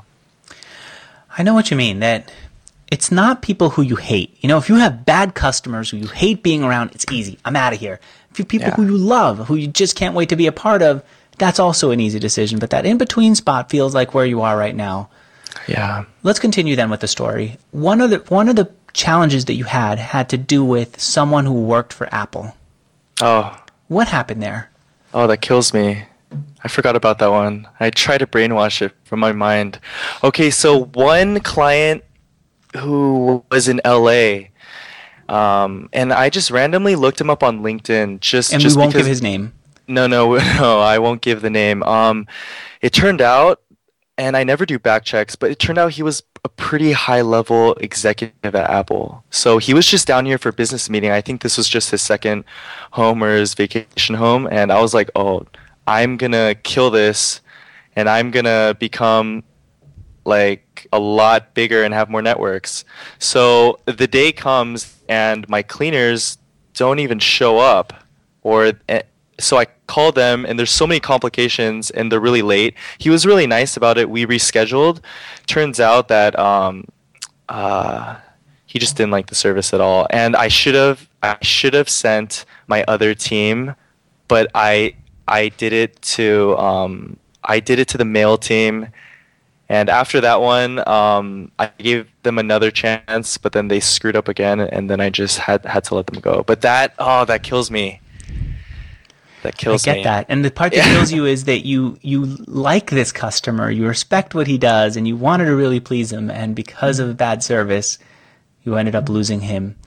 Speaker 1: I know what you mean, that it's not people who you hate. You know, if you have bad customers who you hate being around, it's easy. I'm out of here. If you have people
Speaker 2: Yeah.
Speaker 1: who you love, who you just can't wait to be a part of, that's also an easy decision. But that in-between spot feels like where you are right now.
Speaker 2: Yeah.
Speaker 1: Let's continue then with the story. One of the one of the challenges that you had had to do with someone who worked for Apple.
Speaker 2: Oh,
Speaker 1: What happened there?
Speaker 2: oh, that kills me. I forgot about that one. I try to brainwash it from my mind. Okay, so one client who was in L A, um, and I just randomly looked him up on LinkedIn. Just
Speaker 1: And
Speaker 2: just
Speaker 1: we won't
Speaker 2: because,
Speaker 1: give his name.
Speaker 2: No, no, no, I won't give the name. Um, it turned out, and I never do back checks, but it turned out he was a pretty high-level executive at Apple. So he was just down here for a business meeting. I think this was just his second home or his vacation home, and I was like, oh, I'm gonna kill this, and I'm gonna become like a lot bigger and have more networks. So the day comes, and my cleaners don't even show up, or so I call them, and there's so many complications, and they're really late. He was really nice about it. We rescheduled. Turns out that um, uh, he just didn't like the service at all, and I should have I should have sent my other team, but I I did it to um, I did it to the male team. And after that one, um, I gave them another chance, but then they screwed up again, and then I just had had to let them go. But that oh, that kills me. That kills
Speaker 1: I get
Speaker 2: me.
Speaker 1: that. And the part that kills you is that you you like this customer, you respect what he does, and you wanted to really please him, and because of bad service, you ended up losing him.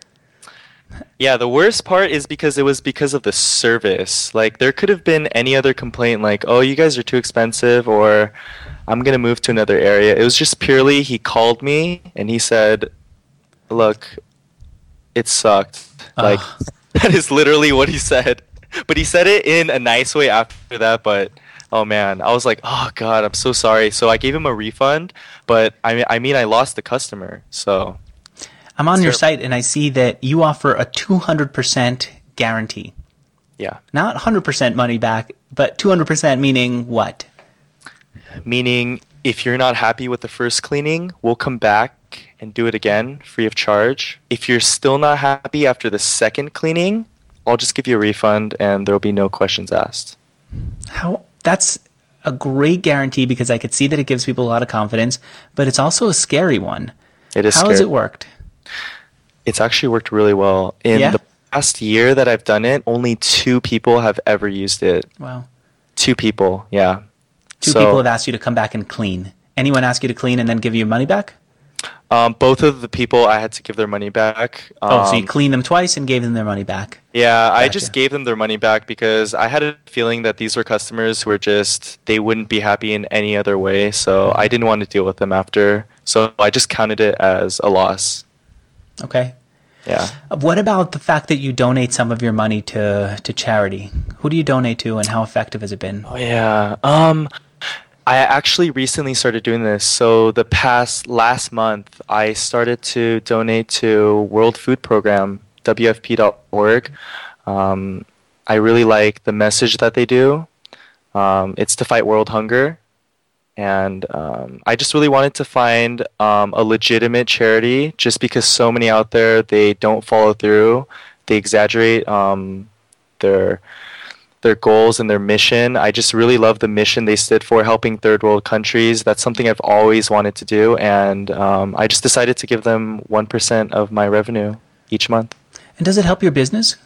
Speaker 2: Yeah, the worst part is because it was because of the service. Like, there could have been any other complaint, like, oh, you guys are too expensive, or I'm going to move to another area. It was just purely he called me, and he said, look, it sucked. Like,
Speaker 1: Ugh.
Speaker 2: that is literally what he said. But he said it in a nice way after that, but oh man, I was like, oh god, I'm so sorry. So I gave him a refund, but I mean, I mean, I lost the customer, so.
Speaker 1: I'm on your
Speaker 2: Sir.
Speaker 1: site and I see that you offer a two hundred percent guarantee.
Speaker 2: Yeah.
Speaker 1: Not one hundred percent money back, but two hundred percent meaning what?
Speaker 2: Meaning, if you're not happy with the first cleaning, we'll come back and do it again free of charge. If you're still not happy after the second cleaning, I'll just give you a refund and there'll be no questions asked.
Speaker 1: How that's a great guarantee because I could see that it gives people a lot of confidence, but it's also a scary one.
Speaker 2: It is
Speaker 1: How
Speaker 2: scary.
Speaker 1: has it worked?
Speaker 2: It's actually worked really well. In
Speaker 1: Yeah?
Speaker 2: the past year that I've done it, only two people have ever used it.
Speaker 1: Wow.
Speaker 2: Two people, yeah.
Speaker 1: Two
Speaker 2: So,
Speaker 1: people have asked you to come back and clean. Anyone ask you to clean and then give you money back?
Speaker 2: Um, both of the people, I had to give their money back. Um,
Speaker 1: Oh, so you cleaned them twice and gave them their money back.
Speaker 2: Yeah, I
Speaker 1: Gotcha.
Speaker 2: just gave them their money back because I had a feeling that these were customers who were just, they wouldn't be happy in any other way. So I didn't want to deal with them after. So I just counted it as a loss.
Speaker 1: Okay.
Speaker 2: Yeah.
Speaker 1: What about the fact that you donate some of your money to, to charity? Who do you donate to and how effective has it been?
Speaker 2: Oh, yeah. Um, I actually recently started doing this. So the past last month, I started to donate to World Food Program, W F P dot org. Um, I really like the message that they do. Um, it's to fight world hunger. And um, I just really wanted to find um, a legitimate charity just because so many out there, they don't follow through. They exaggerate um, their their goals and their mission. I just really love the mission they stood for, helping third world countries. That's something I've always wanted to do, and um, I just decided to give them one percent of my revenue each month.
Speaker 1: And does it help your business?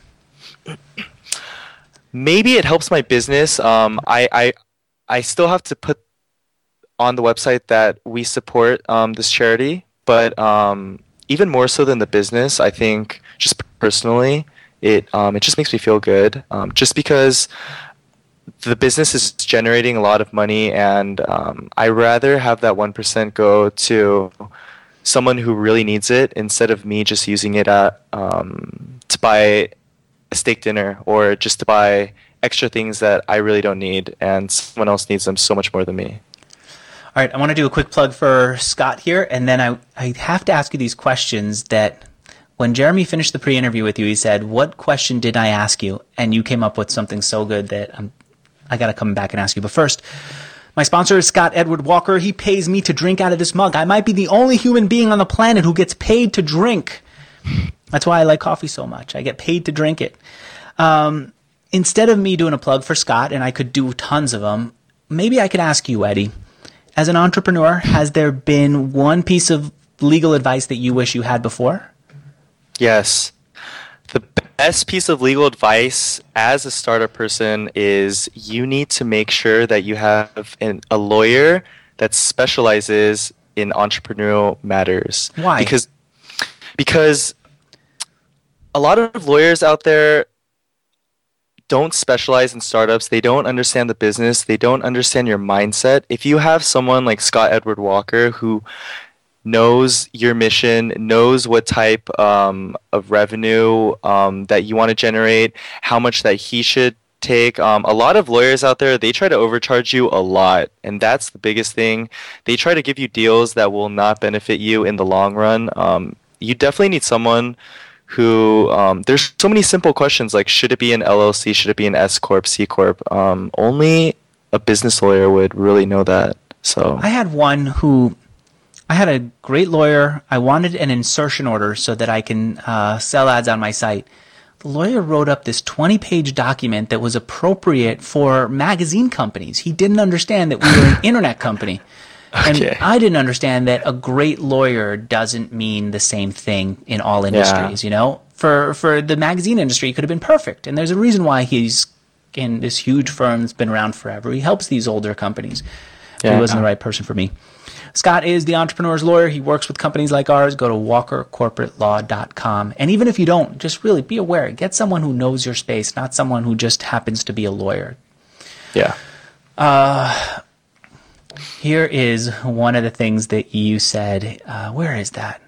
Speaker 2: Maybe it helps my business. Um, I, I, I still have to put on the website that we support um, this charity, but um, even more so than the business, I think just personally, It um, it just makes me feel good, um, just because the business is generating a lot of money, and um, I rather have that one percent go to someone who really needs it instead of me just using it at, um, to buy a steak dinner or just to buy extra things that I really don't need, and someone else needs them so much more than me.
Speaker 1: All right, I want to do a quick plug for Scott here, and then I, I have to ask you these questions that... When Jeremy finished the pre-interview with you, he said, what question did I ask you? And you came up with something so good that I'm, I got to come back and ask you. But first, my sponsor is Scott Edward Walker. He pays me to drink out of this mug. I might be the only human being on the planet who gets paid to drink. That's why I like coffee so much. I get paid to drink it. Um, instead of me doing a plug for Scott, and I could do tons of them, maybe I could ask you, Eddie, as an entrepreneur, has there been one piece of legal advice that you wish you had before?
Speaker 2: Yes. The best piece of legal advice as a startup person is you need to make sure that you have an, a lawyer that specializes in entrepreneurial matters.
Speaker 1: Why?
Speaker 2: Because because a lot of lawyers out there don't specialize in startups. They don't understand the business. They don't understand your mindset. If you have someone like Scott Edward Walker who knows your mission, knows what type um, of revenue um, that you want to generate, how much that he should take. Um, a lot of lawyers out there, they try to overcharge you a lot, and that's the biggest thing. They try to give you deals that will not benefit you in the long run. Um, you definitely need someone who, um, there's so many simple questions like, should it be an L L C, should it be an S Corp, C Corp? Um, only a business lawyer would really know that. So
Speaker 1: I had one who... I had a great lawyer. I wanted an insertion order so that I can uh, sell ads on my site. The lawyer wrote up this twenty-page document that was appropriate for magazine companies. He didn't understand that we were an internet company.
Speaker 2: Okay.
Speaker 1: And I didn't understand that a great lawyer doesn't mean the same thing in all industries,
Speaker 2: Yeah.
Speaker 1: you know? For for the magazine industry, he could have been perfect. And there's a reason why he's in this huge firm that's been around forever. He helps these older companies.
Speaker 2: Yeah.
Speaker 1: He wasn't the right person for me. Scott is the entrepreneur's lawyer. He works with companies like ours. Go to walker corporate law dot com. And even if you don't, just really be aware. Get someone who knows your space, not someone who just happens to be a lawyer.
Speaker 2: yeah.
Speaker 1: Uh, here is one of the things that you said. Uh, where is that?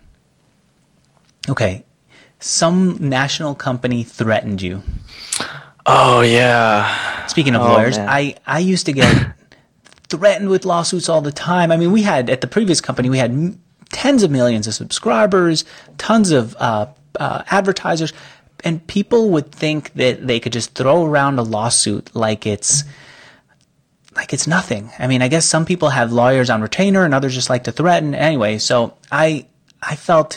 Speaker 1: Okay. Some national company threatened you.
Speaker 2: Oh, yeah.
Speaker 1: Speaking of
Speaker 2: Oh,
Speaker 1: lawyers,
Speaker 2: man.
Speaker 1: I, I used to get threatened with lawsuits all the time. I mean, we had, at the previous company, we had tens of millions of subscribers, tons of uh, uh, advertisers, and people would think that they could just throw around a lawsuit like it's like it's nothing. I mean, I guess some people have lawyers on retainer and others just like to threaten. Anyway, so I I felt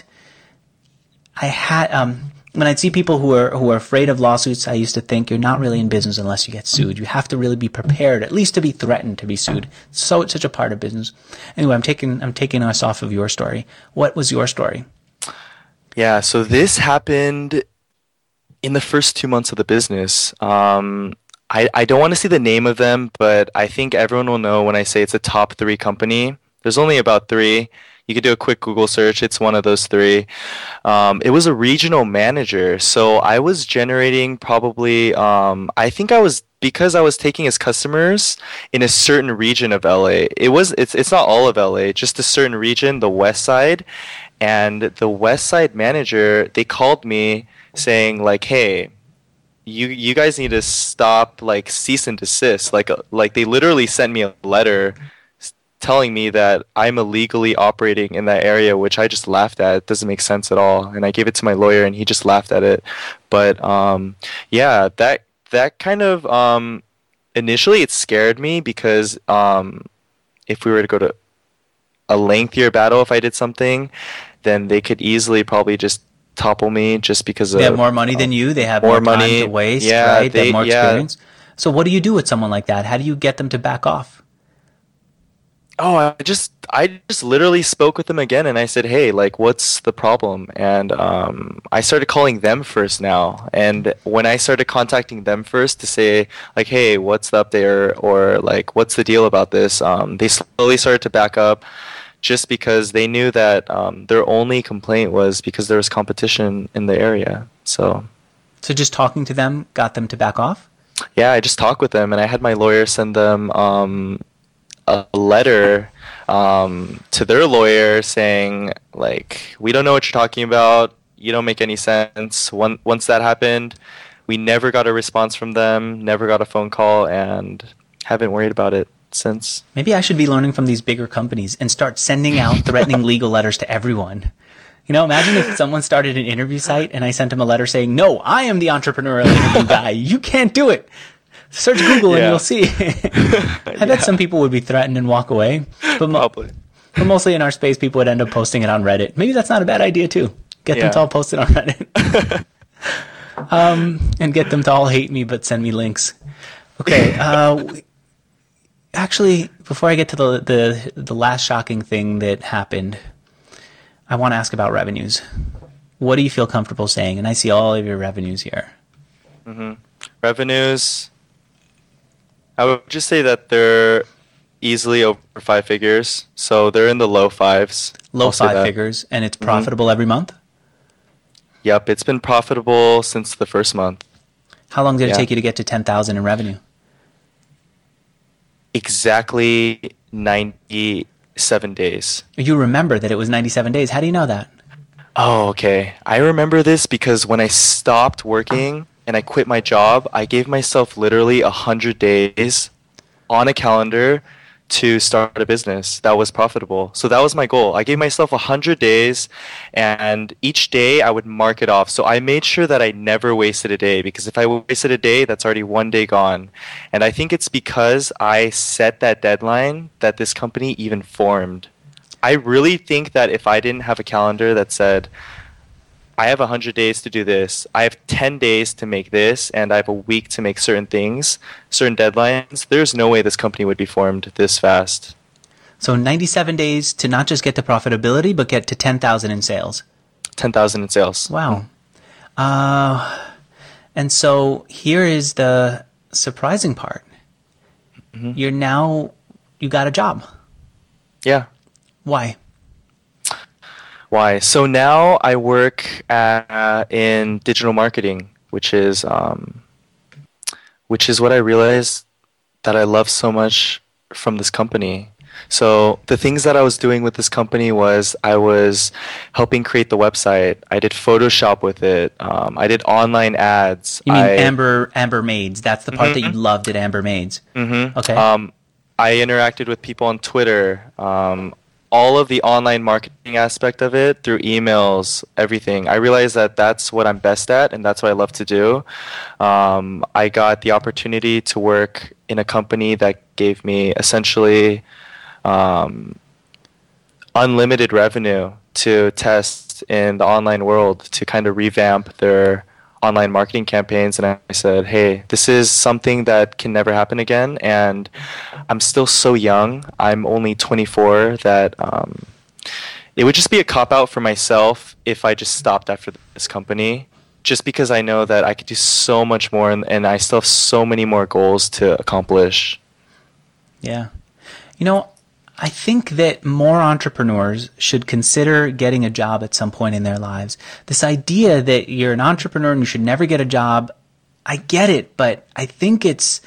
Speaker 1: I had um when I'd see people who are who are afraid of lawsuits, I used to think you're not really in business unless you get sued. You have to really be prepared, at least to be threatened to be sued. So it's such a part of business. Anyway, I'm taking I'm taking us off of your story. What was your story?
Speaker 2: Yeah, so this happened in the first two months of the business. Um, I, I don't want to see the name of them, but I think everyone will know when I say it's a top three company. There's only about three. You could do a quick Google search. It's one of those three. Um, it was a regional manager. So I was generating probably, um, I think I was, because I was taking his customers in a certain region of L A. It was, it's, it's not all of L A, just a certain region, the West Side. And the West Side manager, they called me saying like, hey, you you guys need to stop, like, cease and desist. Like, uh, like they literally sent me a letter telling me that I'm illegally operating in that area, which I just laughed at. It doesn't make sense at all. And I gave it to my lawyer, and he just laughed at it. But um, yeah, that that kind of um, initially it scared me because um, if we were to go to a lengthier battle, if I did something, then they could easily probably just topple me just because
Speaker 1: they
Speaker 2: of,
Speaker 1: have more money
Speaker 2: uh,
Speaker 1: than you. They have
Speaker 2: more,
Speaker 1: more
Speaker 2: money
Speaker 1: time to waste.
Speaker 2: Yeah,
Speaker 1: right? They,
Speaker 2: they
Speaker 1: have more
Speaker 2: yeah.
Speaker 1: experience. So what do you do with someone like that? How do you get them to back off?
Speaker 2: Oh, I just I just literally spoke with them again, and I said, "Hey, like, what's the problem?" And um, I started calling them first now. And when I started contacting them first to say, like, "Hey, what's the update?" or, or like, "What's the deal about this?" Um, they slowly started to back up, just because they knew that um, their only complaint was because there was competition in the area. So,
Speaker 1: so just talking to them got them to back off?
Speaker 2: Yeah, I just talked with them, and I had my lawyer send them um, a letter um, to their lawyer saying, like, we don't know what you're talking about. You don't make any sense. One, once that happened, we never got a response from them, never got a phone call, and haven't worried about it since.
Speaker 1: Maybe I should be learning from these bigger companies and start sending out threatening legal letters to everyone. You know, imagine if someone started an interview site and I sent them a letter saying, "No, I am the entrepreneurial interview guy. You can't do it. Search Google
Speaker 2: yeah.
Speaker 1: and you'll see." I bet yeah. some people would be threatened and walk away. But, mo-
Speaker 2: Probably.
Speaker 1: but mostly in our space, people would end up posting it on Reddit. Maybe that's not a bad idea, too. Get yeah. them to all post it on Reddit. um, and get them to all hate me but send me links. Okay. Uh, actually, before I get to the, the, the last shocking thing that happened, I want to ask about revenues. What do you feel comfortable saying? And I see all of your revenues here.
Speaker 2: Mm-hmm. Revenues, I would just say that they're easily over five figures. So they're in the low fives.
Speaker 1: Low five figures, and it's profitable mm-hmm. every month?
Speaker 2: Yep, it's been profitable since the first month.
Speaker 1: How long did yeah. it take you to get to ten thousand in revenue?
Speaker 2: Exactly ninety-seven days.
Speaker 1: You remember that it was ninety-seven days. How do you know that?
Speaker 2: Oh, okay. I remember this because when I stopped working and I quit my job, I gave myself literally one hundred days on a calendar to start a business that was profitable. So that was my goal. I gave myself one hundred days, and each day I would mark it off. So I made sure that I never wasted a day, because if I wasted a day, that's already one day gone. And I think it's because I set that deadline that this company even formed. I really think that if I didn't have a calendar that said, I have one hundred days to do this, I have ten days to make this, and I have a week to make certain things, certain deadlines, there's no way this company would be formed this fast.
Speaker 1: So ninety-seven days to not just get to profitability, but get to ten thousand in sales.
Speaker 2: ten thousand in sales.
Speaker 1: Wow. Uh, and so here is the surprising part. Mm-hmm. You're now, you got a job.
Speaker 2: Yeah.
Speaker 1: Why?
Speaker 2: Why? So now I work at, in digital marketing, which is um, which is what I realized that I love so much from this company. So the things that I was doing with this company was I was helping create the website. I did Photoshop with it. Um, I did online ads.
Speaker 1: You mean
Speaker 2: I,
Speaker 1: Amber Amber Maids? That's the part mm-hmm. that you loved at Amber Maids.
Speaker 2: Mm-hmm.
Speaker 1: Okay.
Speaker 2: Um, I interacted with people on Twitter. Um, all of the online marketing aspect of it through emails, everything. I realized that that's what I'm best at, and that's what I love to do. Um, I got the opportunity to work in a company that gave me essentially um, unlimited revenue to test in the online world to kind of revamp their online marketing campaigns. And I said, hey, this is something that can never happen again. And I'm still so young. I'm only twenty-four that um, it would just be a cop-out for myself if I just stopped after this company, just because I know that I could do so much more, and, and I still have so many more goals to accomplish.
Speaker 1: Yeah. You know, I think that more entrepreneurs should consider getting a job at some point in their lives. This idea that you're an entrepreneur and you should never get a job, I get it, but I think it's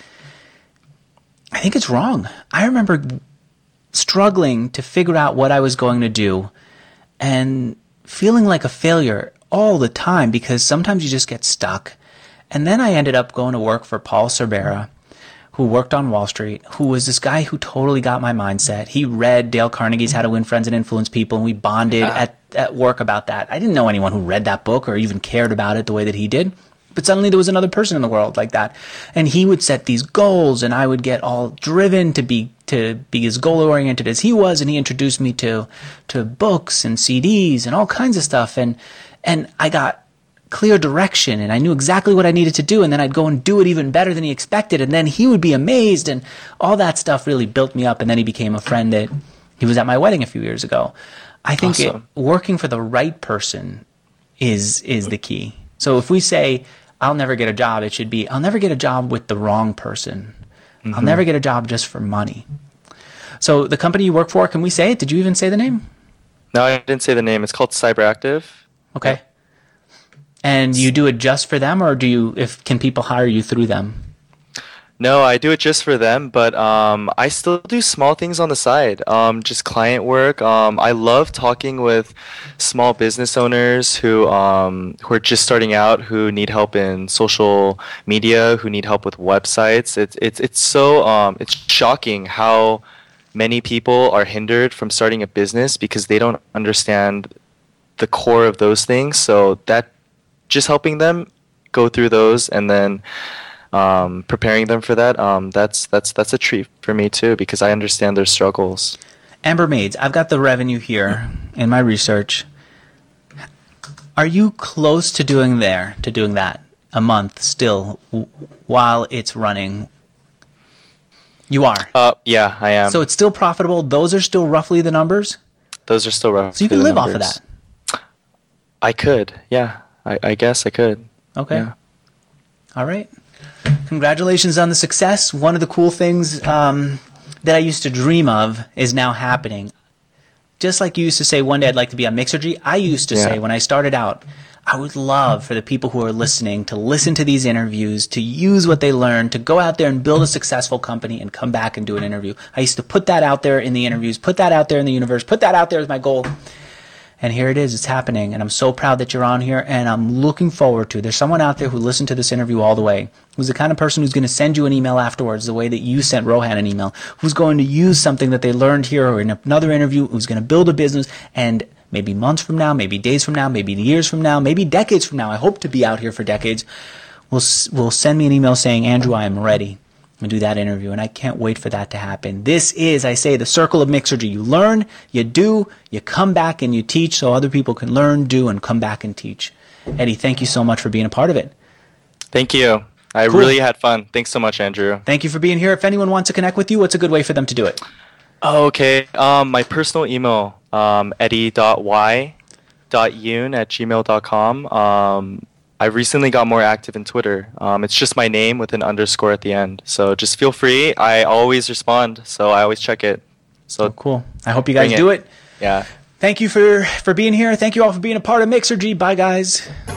Speaker 1: I think it's wrong. I remember struggling to figure out what I was going to do and feeling like a failure all the time because sometimes you just get stuck. And then I ended up going to work for Paul Cervera, who worked on Wall Street, who was this guy who totally got my mindset. He read Dale Carnegie's How to Win Friends and Influence People, and we bonded yeah. at, at work about that. I didn't know anyone who read that book or even cared about it the way that he did. But suddenly there was another person in the world like that. And he would set these goals, and I would get all driven to be to be as goal-oriented as he was, and he introduced me to to books and C Ds and all kinds of stuff. And and I got clear direction, and I knew exactly what I needed to do, and then I'd go and do it even better than he expected, and then he would be amazed, and all that stuff really built me up. And then he became a friend that he was at my wedding a few years ago. I think awesome. it, working for the right person is is the key. So if we say, I'll never get a job, it should be, I'll never get a job with the wrong person. Mm-hmm. I'll never get a job just for money. So the company you work for, can we say it? Did you even say the name?
Speaker 2: No, I didn't say the name. It's called CyberActive.
Speaker 1: Okay. And you do it just for them, or do you? If can people hire you through them?
Speaker 2: No, I do it just for them, but um, I still do small things on the side, um, just client work. Um, I love talking with small business owners who um, who are just starting out, who need help in social media, who need help with websites. It's it's it's so um, it's shocking how many people are hindered from starting a business because they don't understand the core of those things. So that just helping them go through those and then um, preparing them for that, um, that's that's that's a treat for me too, because I understand their struggles.
Speaker 1: Amber Maids, I've got the revenue here in my research. Are you close to doing there, to doing that a month still w- while it's running? You are?
Speaker 2: Uh, yeah, I am.
Speaker 1: So it's still profitable? Those are still roughly the numbers?
Speaker 2: Those are still roughly
Speaker 1: So you can
Speaker 2: the
Speaker 1: live
Speaker 2: numbers.
Speaker 1: off of that?
Speaker 2: I could, yeah. I, I guess I could.
Speaker 1: Okay.
Speaker 2: Yeah.
Speaker 1: All right. Congratulations on the success. One of the cool things um, that I used to dream of is now happening. Just like you used to say one day I'd like to be on Mixergy, I used to
Speaker 2: Yeah.
Speaker 1: say when I started out, I would love for the people who are listening to listen to these interviews, to use what they learned, to go out there and build a successful company and come back and do an interview. I used to put that out there in the interviews, put that out there in the universe, put that out there as my goal. And here it is, it's happening, and I'm so proud that you're on here, and I'm looking forward to it. There's someone out there who listened to this interview all the way, who's the kind of person who's going to send you an email afterwards the way that you sent Rohan an email, who's going to use something that they learned here or in another interview, who's going to build a business, and maybe months from now, maybe days from now, maybe years from now, maybe decades from now, I hope to be out here for decades, will will send me an email saying, Andrew, I am ready. And do that interview, and I can't wait for that to happen. This is, I say, the circle of Mixergy. You learn, you do, you come back and you teach so other people can learn, do, and come back and teach. Eddie, thank you so much for being a part of it.
Speaker 2: Thank you. I
Speaker 1: Cool.
Speaker 2: really had fun. Thanks so much, Andrew.
Speaker 1: Thank you for being here. If anyone wants to connect with you, what's a good way for them to do it?
Speaker 2: Okay. Um, my personal email, um, eddie dot y dot yoon at gmail dot com. Um, I recently got more active in Twitter. Um, it's just my name with an underscore at the end. So just feel free. I always respond, so I always check it. So
Speaker 1: Oh, cool. I hope you guys
Speaker 2: bring
Speaker 1: do it.
Speaker 2: Yeah.
Speaker 1: Thank you for, for being here. Thank you all for being a part of Mixergy. Bye, guys.